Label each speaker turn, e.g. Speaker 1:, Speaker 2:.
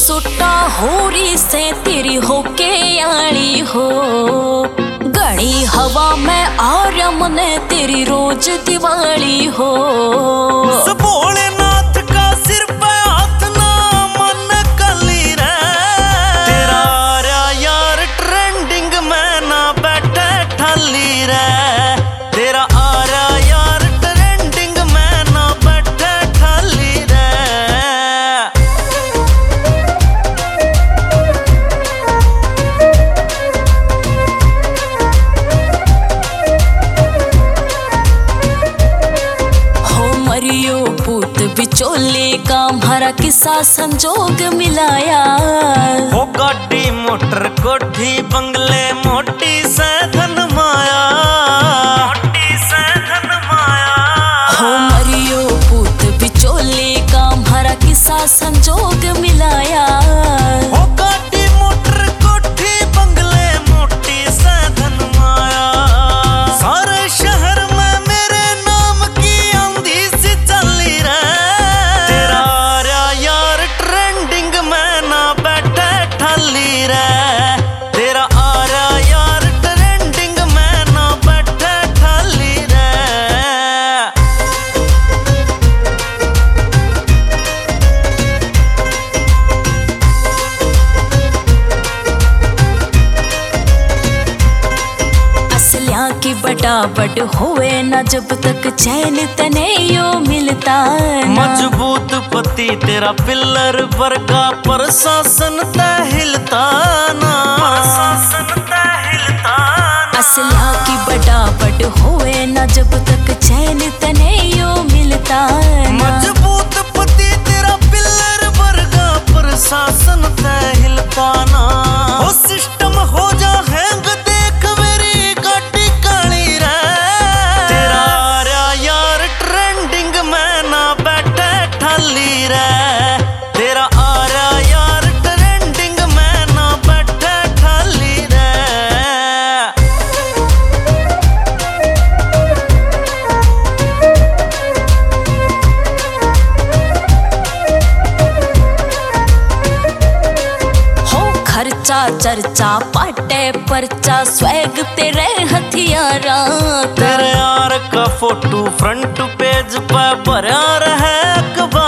Speaker 1: सुट्टा होरी से तेरी होके आली हो। गणी हवा में आर्यम ने तेरी रोज दिवाली हो।
Speaker 2: भोलेनाथ का सिर पे हाथ ना मन कली रे। तेरा आर्या यार ट्रेंडिंग में ना बैठे ठाली रे। तेरा आर्या यार ट्रेंडिंग में ना बैठे ठाली रे।
Speaker 1: मरियो पूत बिचोले का हमारा किस्सा संजोग मिलाया।
Speaker 2: हो गाड़ी मोटर कोठी बंगले मोटी से धन माया। मोटी से धन माया।
Speaker 1: हो मरियो पूत बिचोले का हमारा किस्सा संजोग मिलाया।
Speaker 2: हो गाड़ी मोटर कोठी बंगले मोटी से धन माया। सारे शहर में मेरे नाम की आंधी सी चली रे। तेरा आर्या यार ट्रेंडिंग में ना बैठे ठाली रे। तेरा आर्या यार ट्रेंडिंग में ना बैठे ठाली रे।
Speaker 1: असलिया की बटाबट होवे ना जब तक चैन तने यो मिलता ना।
Speaker 2: मजबूत पति तेरा पिल्लर वर्गा प्रशासन तय हिलता ना। प्रशासन तय हिलता ना।
Speaker 1: असलिया की बटाबट होवे ना जब तक चैन तने यो मिलता ना।
Speaker 2: मजबूत पति तेरा पिल्लर वर्गा प्रशासन तय हिलता ना। हो सिस्टम हो जा हैंग देख मेरी गाड़ी काली रे। तेरा आर्या यार ट्रेंडिंग में ना बैठे ठाली रे। तेरा आर्या यार ट्रेंडिंग में ना बैठे ठाली रे।
Speaker 1: हो खर्चा चर्चा पाटे परचा स्वैग तेरे हथियारा का।
Speaker 2: तेरे यार का फोटो फ्रंट पेज पे भरा रहे अखबार।